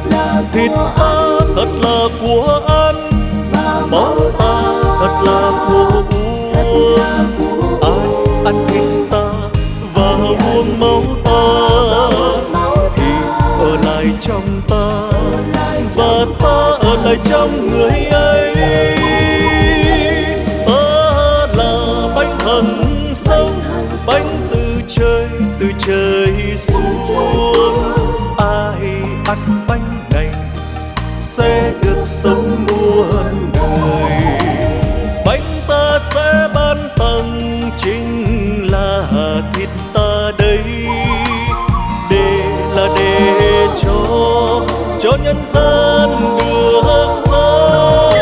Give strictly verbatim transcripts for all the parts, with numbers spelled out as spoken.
thịt ta thật là của ăn, máu ta thật là của uống. Ai ăn thịt ta và uống máu ta thì ở lại trong ta, và ta ở lại trong người ấy. Ta là bánh hằng sống, bánh từ trời từ trời xuống. Ai ăn bánh này sẽ được sống muôn đời. Bánh ta sẽ ban tặng chính là thịt ta đây, để là để cho cho nhân dân được sống.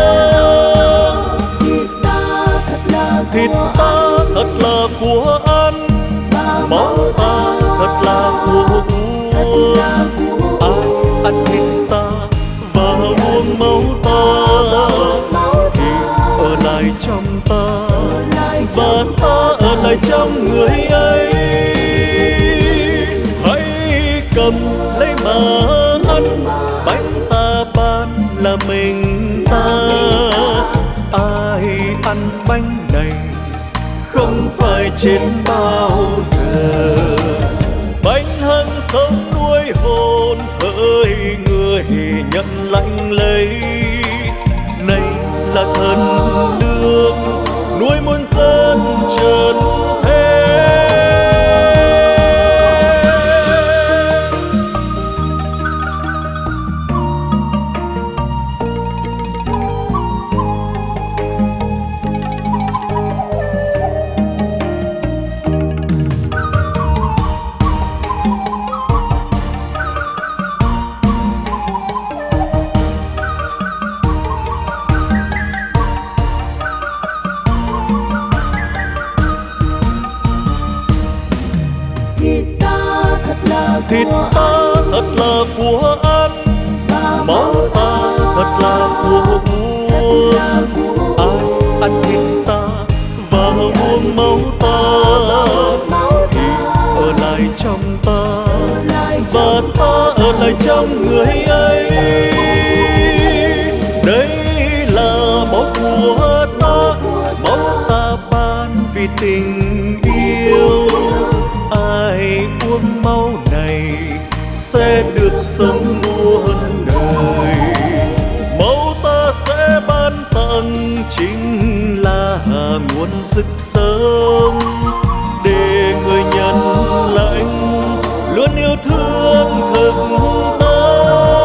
Thịt ta thật là của ăn, máu ta thật là của uống. Ai ăn thịt ta và uống máu ta thì ở lại trong ta, và ta ở lại trong người ấy. Hãy cầm lấy mà ăn, bánh ta ban là mình ta. Ai ăn bánh này không phải chết bao giờ. Bánh hằng sống nuôi hồn hỡi người nhận lãnh lấy. Này là thần lương nuôi muôn dân trần thế. Thịt ta thật là của ăn, máu ta thật là của uống. Ai ăn thịt ta và uống máu ta thì ở lại trong ta, và ta ở lại trong người ấy. Đây là máu của ta, máu ta ban vì tình yêu. Ai uống máu này sẽ được sống muôn đời. Máu ta sẽ ban tặng chính là nguồn sức sống, để người nhận lãnh luôn yêu thương thực ta.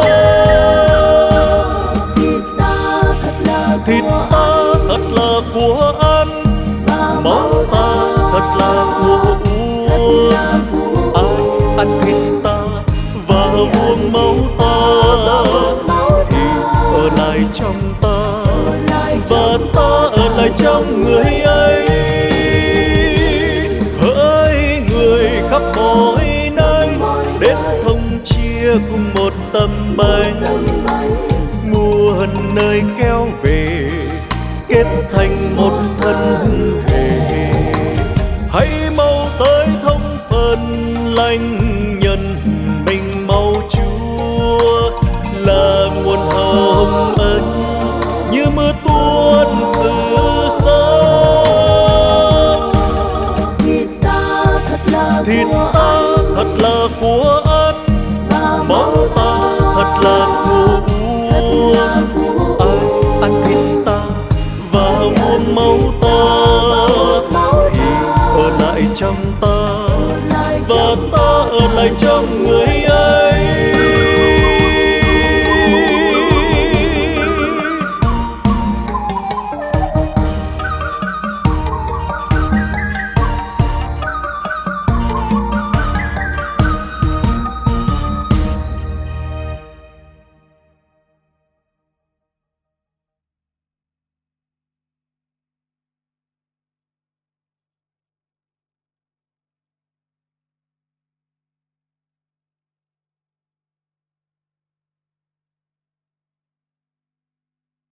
Thịt ta thật là của ăn, máu ta thật là của uống. Ai ăn thịt ta và uống máu ta thì ở lại trong ta, và ta ở lại trong người ấy. Hỡi người khắp mọi nơi đến thông chia cùng một tấm bánh, muôn nơi kéo về kết thành một thân thể. Hãy